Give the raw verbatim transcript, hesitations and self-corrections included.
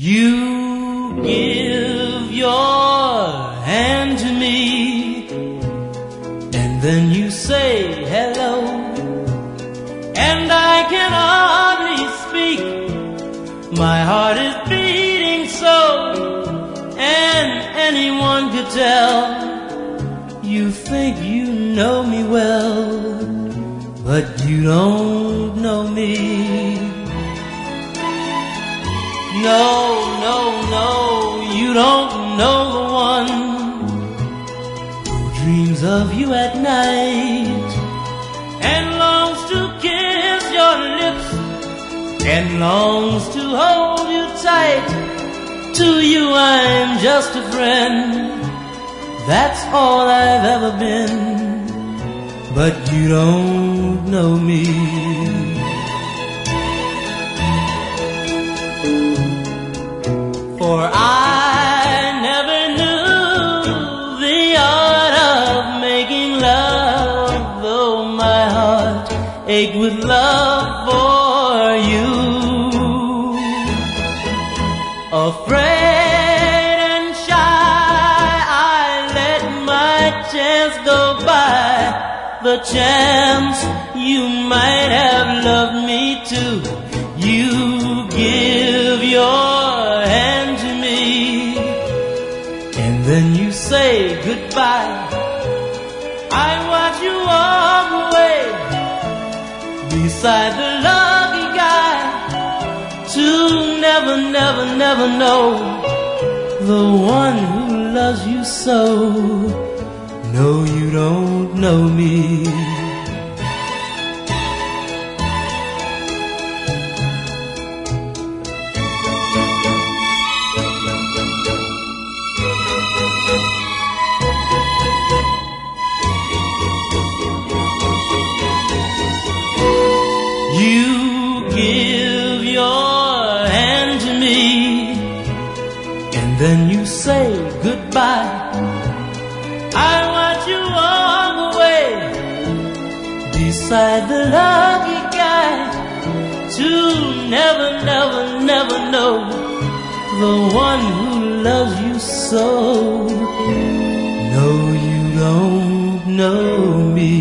You give your hand to me, and then you say hello, and I can hardly speak. My heart is beating so, and anyone could tell. You think you know me well, but you don't know me. No, no, no, you don't know the one who dreams of you at night and longs to kiss your lips and longs to hold you tight. To you I'm just a friend, that's all I've ever been, but you don't know me. For I never knew the art of making love, though my heart ached with love for you. Afraid and shy, I let my chance go by, the chance you might have loved me too. You give your hand to me, and then you say goodbye. I watch you walk away beside the lucky guy, to never, never, never know the one who loves you so. No, you don't know me. You give your hand to me, and then you say goodbye. I watch you walk away beside the lucky guy, to never, never, never know the one who loves you so. No, you don't know me.